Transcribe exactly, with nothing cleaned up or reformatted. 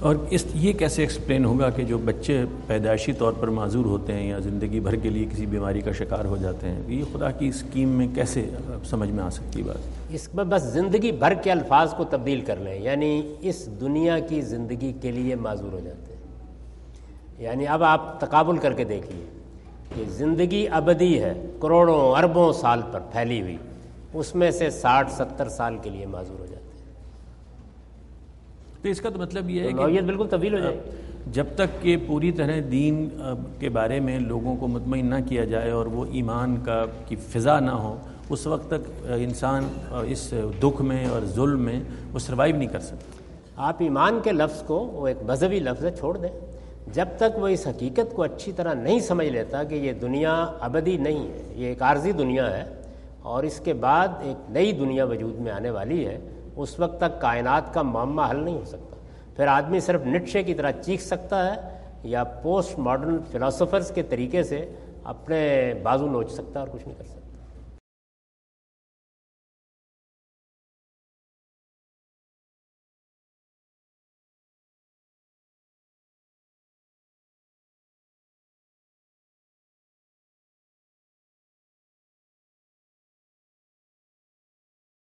اور اس یہ کیسے ایکسپلین ہوگا کہ جو بچے پیدائشی طور پر معذور ہوتے ہیں یا زندگی بھر کے لیے کسی بیماری کا شکار ہو جاتے ہیں، یہ خدا کی اسکیم میں کیسے سمجھ میں آ سکتی بات؟ اس میں بس زندگی بھر کے الفاظ کو تبدیل کر لیں، یعنی اس دنیا کی زندگی کے لیے معذور ہو جاتے ہیں۔ یعنی اب آپ تقابل کر کے دیکھیے کہ زندگی ابدی ہے، کروڑوں اربوں سال پر پھیلی ہوئی، اس میں سے ساٹھ ستر سال کے لیے معذور ہو جاتے ہیں، تو اس کا تو مطلب یہ ہے کہ نوعیت بالکل تبدیل ہو جائے۔ جب تک کہ پوری طرح دین کے بارے میں لوگوں کو مطمئن نہ کیا جائے اور وہ ایمان کا کی فضا نہ ہو، اس وقت تک انسان اس دکھ میں اور ظلم میں وہ سروائیو نہیں کر سکتا۔ آپ ایمان کے لفظ کو، وہ ایک مذہبی لفظ ہے، چھوڑ دیں۔ جب تک وہ اس حقیقت کو اچھی طرح نہیں سمجھ لیتا کہ یہ دنیا ابدی نہیں ہے، یہ ایک عارضی دنیا ہے اور اس کے بعد ایک نئی دنیا وجود میں آنے والی ہے، اس وقت تک کائنات کا معمہ حل نہیں ہو سکتا۔ پھر آدمی صرف نیٹشے کی طرح چیخ سکتا ہے یا پوسٹ ماڈرن فلاسفرز کے طریقے سے اپنے بازو نوچ سکتا ہے اور کچھ نہیں کر سکتا۔